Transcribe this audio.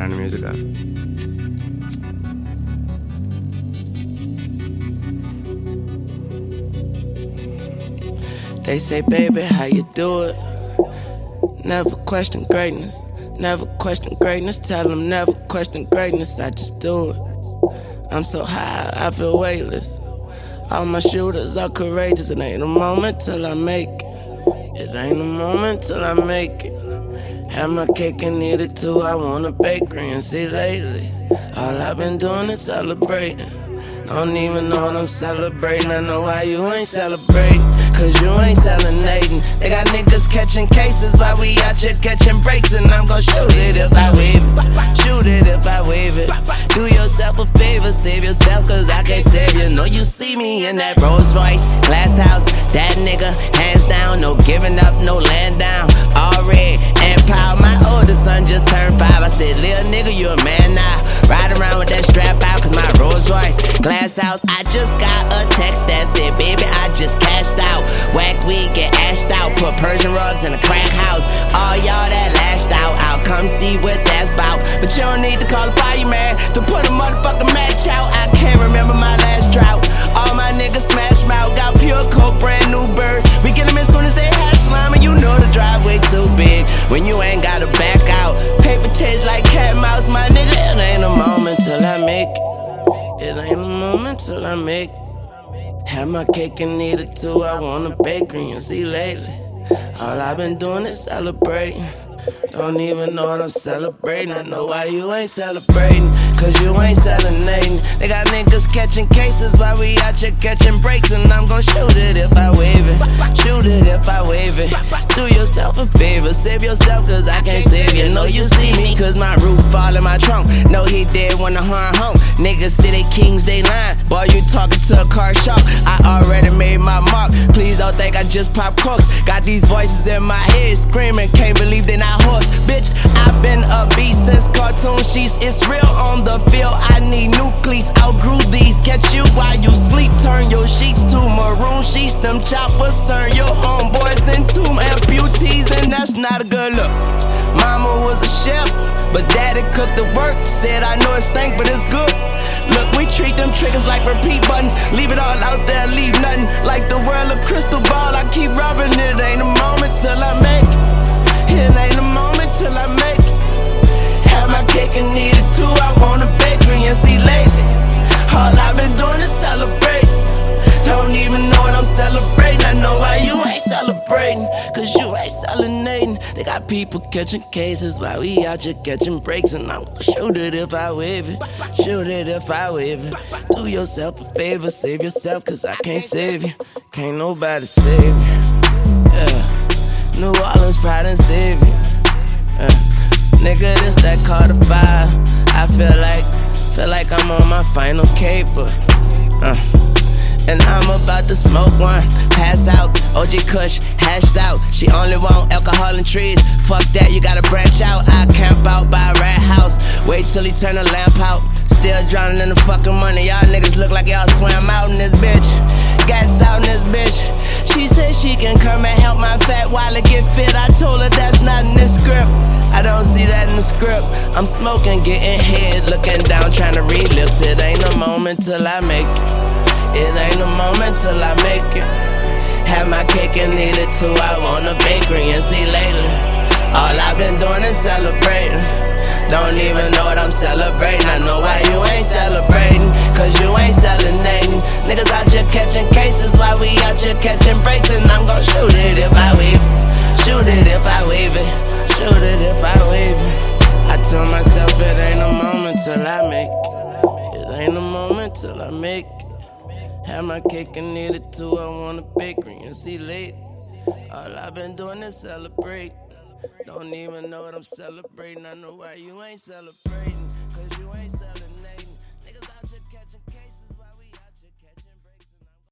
Turn the music up. They say, baby, how you do it? Never question greatness. Never question greatness. Tell them never question greatness. I just do it. I'm so high, I feel weightless. All my shooters are courageous. It ain't a moment till I make it. It ain't a moment till I make it. Have my cake and eat it too. I want a bakery and see lately. All I've been doing is celebrating. Don't even know what I'm celebrating. I know why you ain't celebrating, cause you ain't selling-ating. They got niggas catching cases while we out here catching breaks. And I'm gon' shoot it if I wave it. Shoot it if I wave it. Do yourself a favor, save yourself, cause I can't save you. Know you see me in that Rolls Royce, glass house, that nigga, hands down. No giving up, no laying down. All red and proud. My oldest son just turned 5. I said, little nigga, you a man now. Ride around with that strap out, cause my Rolls Royce, glass house. I just got a text that said, baby, I just cashed out. Whack weed, get ashed out. Put Persian rugs in a crack house. All y'all that lashed out, I'll come see what that's about. But you don't need to call a fireman to put a motherfucking match out. I can't remember my last drought. All my niggas smash mouth. Got pure coke, brand new birds. We get them as soon as they hash slime. And you know the driveway too big when you ain't gotta back out. Paper chase like cat mouse, my nigga. It ain't a moment till I make it. It ain't a moment till I make it. Have my cake and eat it too. I want a bakery and see lately. All I've been doing is celebrating. Don't even know what I'm celebrating. I know why you ain't celebrating, cause you ain't selling-ating. They got niggas catching cases while we out here catching breaks. And I'm gon' shoot it if I wave it. Shoot it if I wave it. Do yourself a favor, save yourself, cause I can't save you. Know you see me, cause my roof fall in my trunk. Know he dead when the horn hung. Niggas say they kings, they lying. Boy, you talking to a car shark. I already made my mark. Please don't think I just pop corks. Got these voices in my head screaming, can't believe they not horse. Bitch, I've been a beast since cartoon sheets. It's real on the field, I need new cleats. Outgrew these, catch you while you sleep. Turn your sheets to maroon sheets. Them choppers turn your homeboys into amputees, and that's not a good look. Mama was a chef, but daddy cooked the work. Said I know it stank, but it's good. Look, we treat them triggers like repeat buttons. Leave it all out there, leave nothing. Like the world of crystal ball, I keep robbing it. Ain't a moment till I make it. It ain't a moment till I make it. Have my cake and eat it too. I want a bakery and see lately. All I've been doing is celebrate. Don't even know what I'm celebrating. I know why you ain't celebrating, cause you ain't selling-ating. They got people catching cases while we out here catching breaks. And I'm gonna shoot it if I wave it. Shoot it if I wave it. Do yourself a favor, save yourself, cause I can't save you. Can't nobody save you. Yeah. New Orleans, pride and savior. Nigga, this that Carter 5. I feel like I'm on my final caper. And I'm about to smoke one, pass out, OG Kush, hashed out. She only want alcohol and trees. Fuck that, you gotta branch out. I camp out by a rat house. Wait till he turn the lamp out. Still drowning in the fucking money. Y'all niggas look like y'all swam out in this bitch. Gats out in this bitch. She said she can come and help my fat wallet get fit. I told her that's not in this script. I don't see that in the script. I'm smoking, getting head, looking down, trying to read lips. It ain't a moment till I make it. It ain't a moment till I make it. Have my cake and eat it too. I want a bakery and see lately. All I've been doing is celebrating. Don't even know what I'm celebrating. I know why you ain't celebrating, cause you ain't selling-ating. Niggas out here catching cases while we out here catching breaks. And I'm gon' shoot it if I wave it. Shoot it if I wave it. Shoot it if I wave it. I tell myself it ain't a moment till I make it. It ain't a moment till I make it. Have my cake and eat it too. I want a bakery and see late. All I've been doing is celebrate. Don't even know what I'm celebrating. I know why you ain't celebrating.